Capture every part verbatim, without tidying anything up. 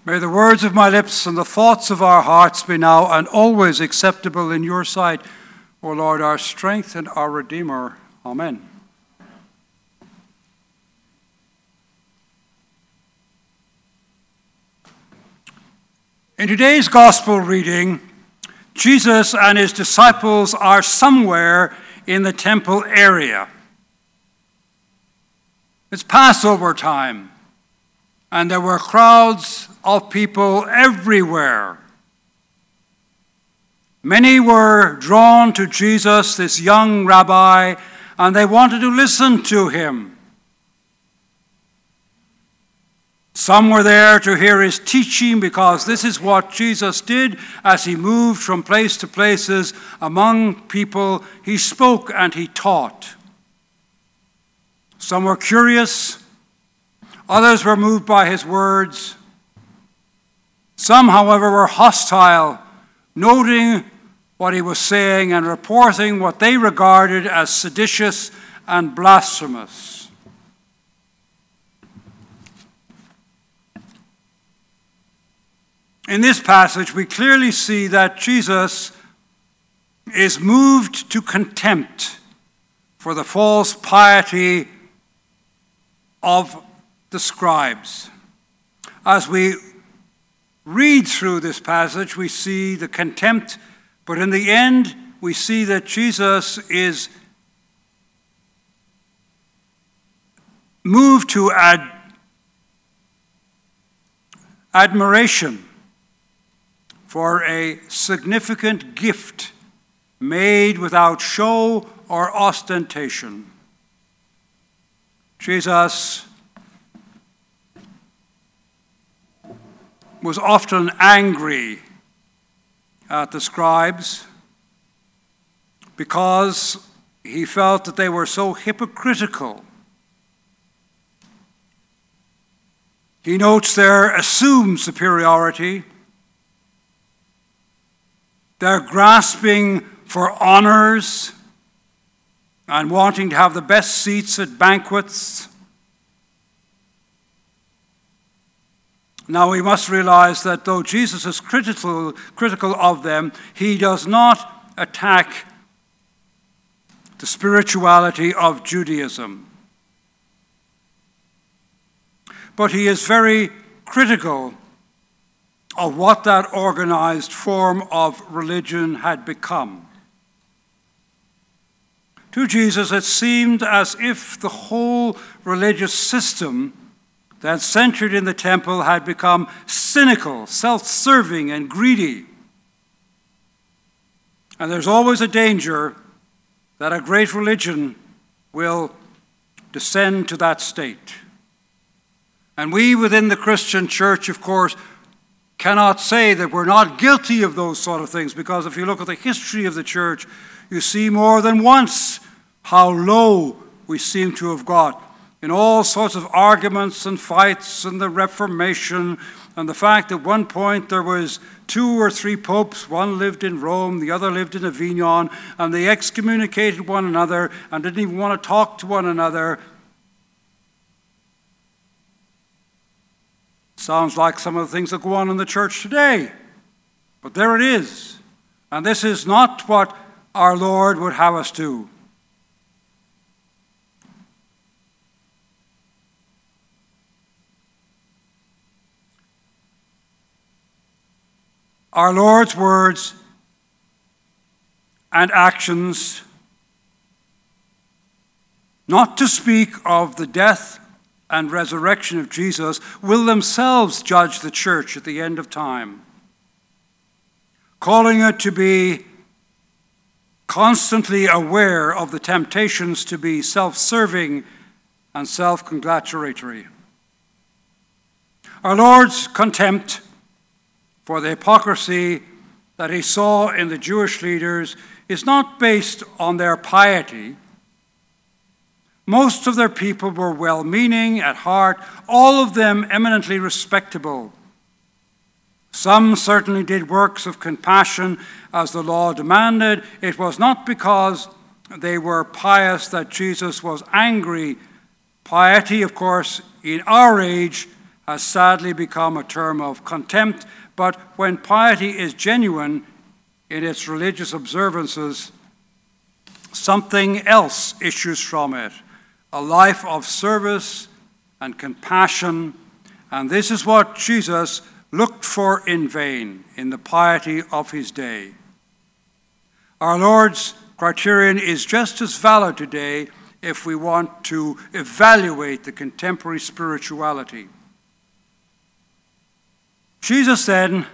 May the words of my lips and the thoughts of our hearts be now and always acceptable in your sight, O Lord, our strength and our Redeemer. Amen. In today's gospel reading, Jesus and his disciples are somewhere in the temple area. It's Passover time, and there were crowds of people everywhere. Many were drawn to Jesus, this young rabbi, and they wanted to listen to him. Some were there to hear his teaching because this is what Jesus did as he moved from place to places among people. He spoke and he taught. Some were curious. Others were moved by his words. Some, however, were hostile, noting what he was saying and reporting what they regarded as seditious and blasphemous. In this passage, we clearly see that Jesus is moved to contempt for the false piety of the scribes. As we read through this passage, we see the contempt, but in the end, we see that Jesus is moved to ad- admiration for a significant gift made without show or ostentation. Jesus was often angry at the scribes because he felt that they were so hypocritical. He notes their assumed superiority, their grasping for honors and wanting to have the best seats at banquets. Now we must realize that though Jesus is critical, critical of them, he does not attack the spirituality of Judaism. But he is very critical of what that organized form of religion had become. To Jesus, it seemed as if the whole religious system that centered in the temple had become cynical, self-serving, and greedy. And there's always a danger that a great religion will descend to that state. And we within the Christian church, of course, cannot say that we're not guilty of those sort of things, because if you look at the history of the church, you see more than once how low we seem to have got in all sorts of arguments and fights and the Reformation and the fact that at one point there was two or three popes, one lived in Rome, the other lived in Avignon, and they excommunicated one another and didn't even want to talk to one another. Sounds like some of the things that go on in the church today. But there it is. And this is not what our Lord would have us do. Our Lord's words and actions, not to speak of the death and resurrection of Jesus, will themselves judge the church at the end of time, calling it to be constantly aware of the temptations to be self-serving and self-congratulatory. Our Lord's contempt for the hypocrisy that he saw in the Jewish leaders is not based on their piety. Most of their people were well-meaning at heart, all of them eminently respectable. Some certainly did works of compassion as the law demanded. It was not because they were pious that Jesus was angry. Piety, of course, in our age has sadly become a term of contempt, but when piety is genuine in its religious observances, something else issues from it, a life of service and compassion, and this is what Jesus looked for in vain in the piety of his day. Our Lord's criterion is just as valid today if we want to evaluate the contemporary spirituality. Jesus then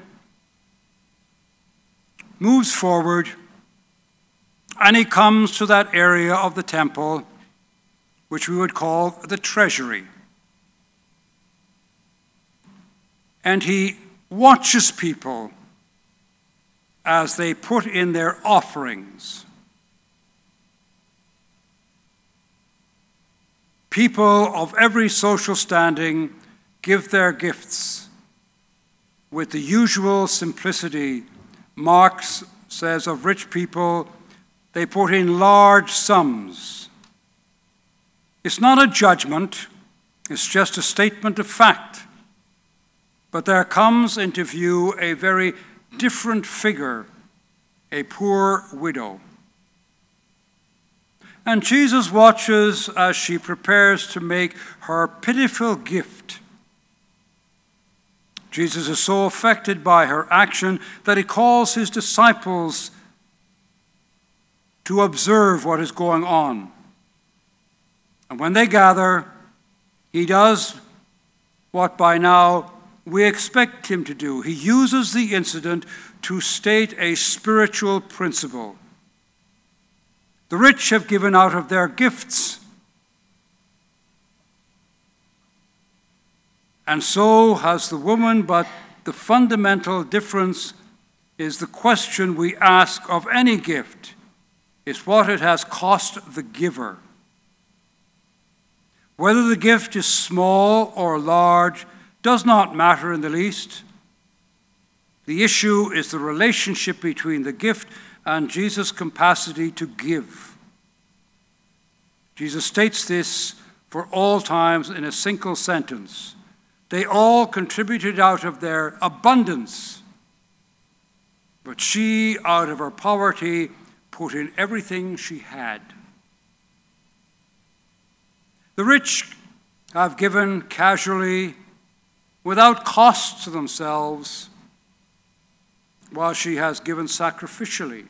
moves forward and he comes to that area of the temple which we would call the treasury. And he watches people as they put in their offerings. People of every social standing give their gifts with the usual simplicity. Marx says of rich people, they put in large sums. It's not a judgment, it's just a statement of fact. But there comes into view a very different figure, a poor widow. And Jesus watches as she prepares to make her pitiful gift. Jesus is so affected by her action that he calls his disciples to observe what is going on. And when they gather, he does what by now we expect him to do. He uses the incident to state a spiritual principle. The rich have given out of their gifts, and so has the woman, but the fundamental difference is the question we ask of any gift is what it has cost the giver. Whether the gift is small or large does not matter in the least. The issue is the relationship between the gift and Jesus' capacity to give. Jesus states this for all times in a single sentence. They all contributed out of their abundance, but she, out of her poverty, put in everything she had. The rich have given casually, without cost to themselves, while she has given sacrificially.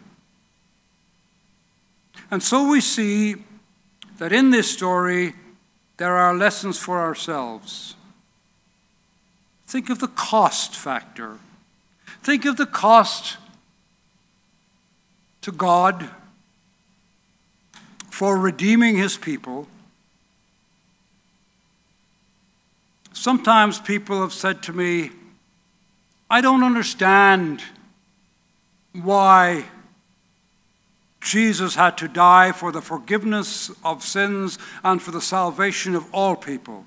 And so we see that in this story there are lessons for ourselves. Think of the cost factor. Think of the cost to God for redeeming his people. Sometimes people have said to me, I don't understand why Jesus had to die for the forgiveness of sins and for the salvation of all people.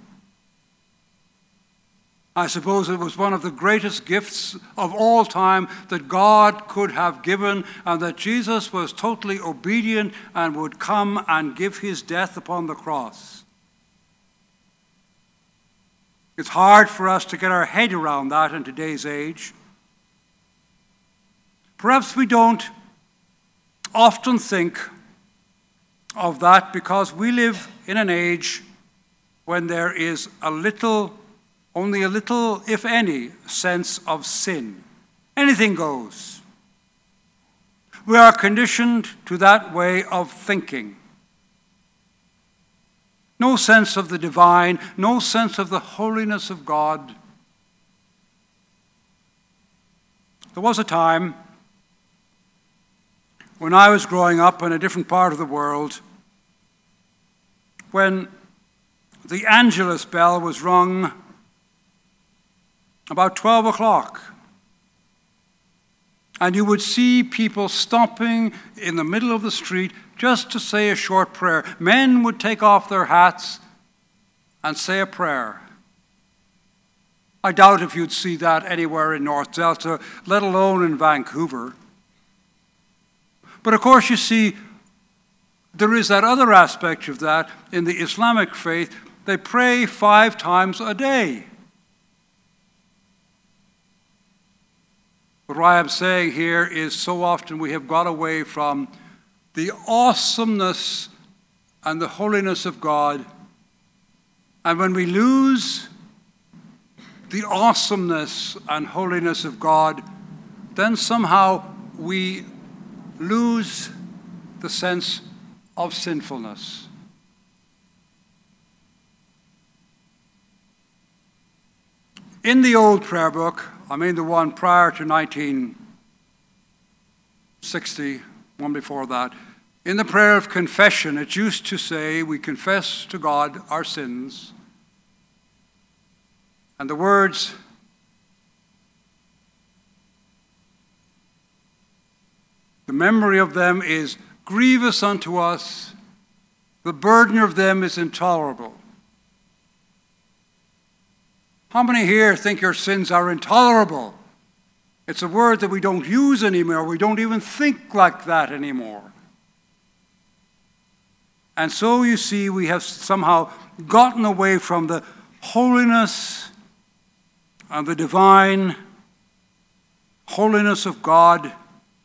I suppose it was one of the greatest gifts of all time that God could have given, and that Jesus was totally obedient and would come and give his death upon the cross. It's hard for us to get our head around that in today's age. Perhaps we don't often think of that because we live in an age when there is a little, only a little, if any, sense of sin. Anything goes. We are conditioned to that way of thinking. No sense of the divine, no sense of the holiness of God. There was a time when I was growing up in a different part of the world when the Angelus bell was rung about twelve o'clock. And you would see people stopping in the middle of the street just to say a short prayer. Men would take off their hats and say a prayer. I doubt if you'd see that anywhere in North Delta, let alone in Vancouver. But of course, you see, there is that other aspect of that in the Islamic faith. They pray five times a day. But what I am saying here is so often we have got away from the awesomeness and the holiness of God. And when we lose the awesomeness and holiness of God, then somehow we lose the sense of sinfulness. In the old prayer book, I mean the one prior to nineteen sixty, one before that, in the prayer of confession, it used to say, we confess to God our sins. And the words, the memory of them is grievous unto us, the burden of them is intolerable. How many here think your sins are intolerable? It's a word that we don't use anymore. We don't even think like that anymore. And so you see, we have somehow gotten away from the holiness and the divine holiness of God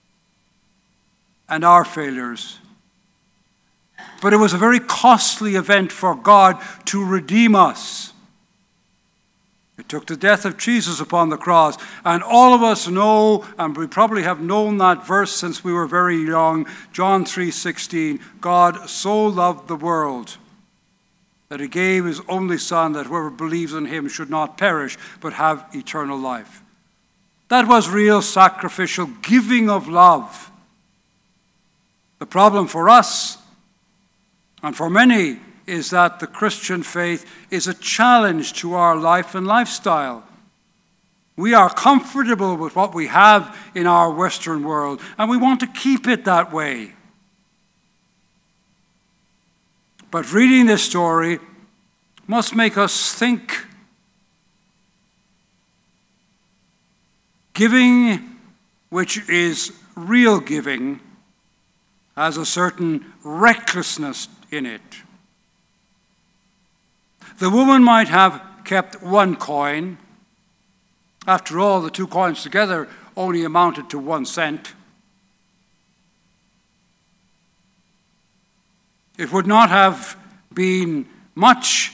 and our failures. But it was a very costly event for God to redeem us. It took the death of Jesus upon the cross. And all of us know, and we probably have known that verse since we were very young, John three sixteen, God so loved the world that he gave his only Son, that whoever believes in him should not perish, but have eternal life. That was real sacrificial giving of love. The problem for us, and for many, is that the Christian faith is a challenge to our life and lifestyle. We are comfortable with what we have in our Western world, and we want to keep it that way. But reading this story must make us think. Giving, which is real giving, has a certain recklessness in it. The woman might have kept one coin. After all, the two coins together only amounted to one cent. It would not have been much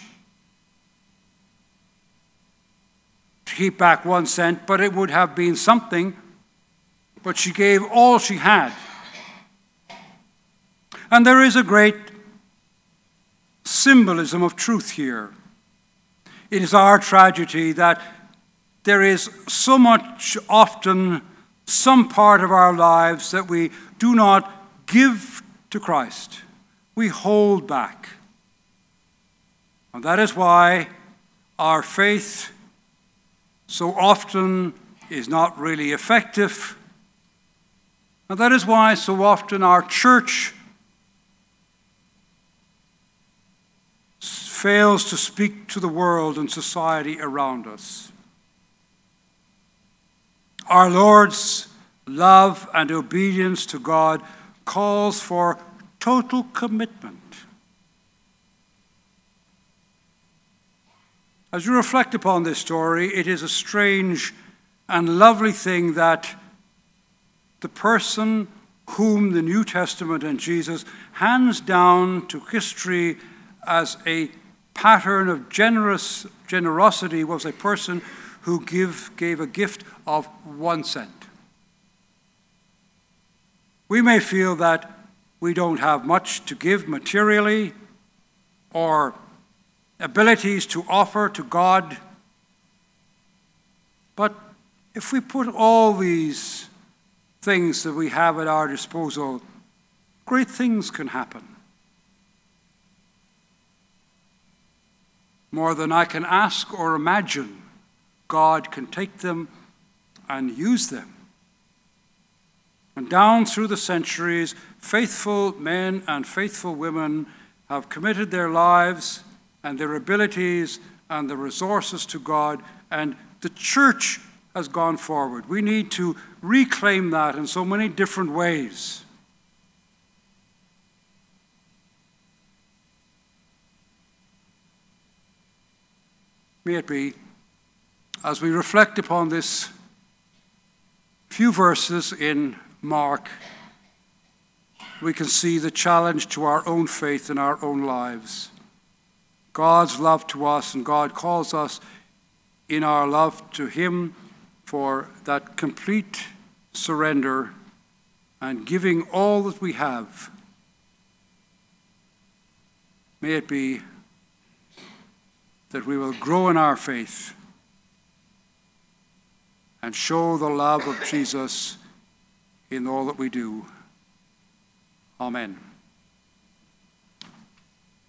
to keep back one cent, but it would have been something. But she gave all she had. And there is a great symbolism of truth here. It is our tragedy that there is so much often some part of our lives that we do not give to Christ. We hold back. And that is why our faith so often is not really effective. And that is why so often our church fails to speak to the world and society around us. Our Lord's love and obedience to God calls for total commitment. As you reflect upon this story, it is a strange and lovely thing that the person whom the New Testament and Jesus hands down to history as a pattern of generous generosity was a person who give, gave a gift of one cent. We may feel that we don't have much to give materially or abilities to offer to God, but if we put all these things that we have at our disposal, great things can happen. More than I can ask or imagine, God can take them and use them. And down through the centuries, faithful men and faithful women have committed their lives and their abilities and their resources to God, and the church has gone forward. We need to reclaim that in so many different ways. May it be, as we reflect upon this few verses in Mark, we can see the challenge to our own faith in our own lives. God's love to us, and God calls us in our love to him for that complete surrender and giving all that we have. May it be that we will grow in our faith and show the love of Jesus in all that we do. Amen.